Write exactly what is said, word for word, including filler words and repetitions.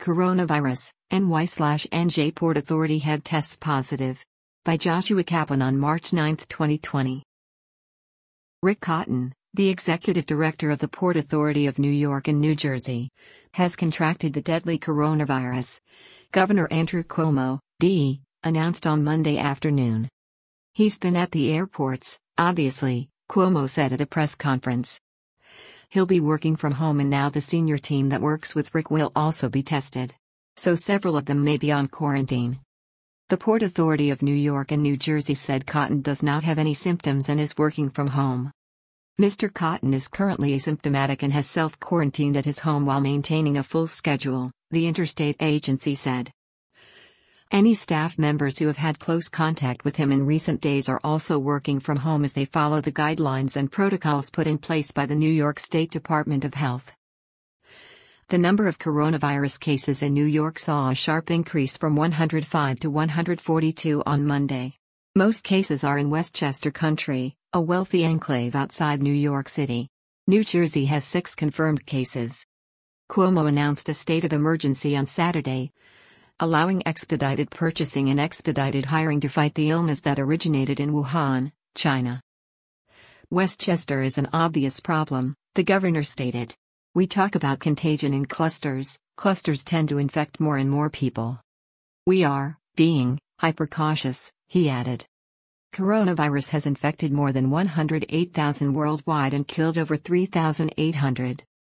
Coronavirus, N Y N J Port Authority head tests positive. By Joshua Kaplan on March ninth, twenty twenty. Rick Cotton, the executive director of the Port Authority of New York and New Jersey, has contracted the deadly coronavirus. Governor Andrew Cuomo, D, announced on Monday afternoon. He's been at the airports, obviously, Cuomo said at a press conference. He'll be working from home, and now the senior team that works with Rick will also be tested. So several of them may be on quarantine. The Port Authority of New York and New Jersey said Cotton does not have any symptoms and is working from home. Mister Cotton is currently asymptomatic and has self-quarantined at his home while maintaining a full schedule, the interstate agency said. Any staff members who have had close contact with him in recent days are also working from home as they follow the guidelines and protocols put in place by the New York State Department of Health. The number of coronavirus cases in New York saw a sharp increase from one hundred five to one hundred forty-two on Monday. Most cases are in Westchester County, a wealthy enclave outside New York City. New Jersey has six confirmed cases. Cuomo announced a state of emergency on Saturday, allowing expedited purchasing and expedited hiring to fight the illness that originated in Wuhan, China. Westchester is an obvious problem, the governor stated. We talk about contagion in clusters, clusters tend to infect more and more people. We are being hyper-cautious, he added. Coronavirus has infected more than one hundred eight thousand worldwide and killed over three thousand eight hundred.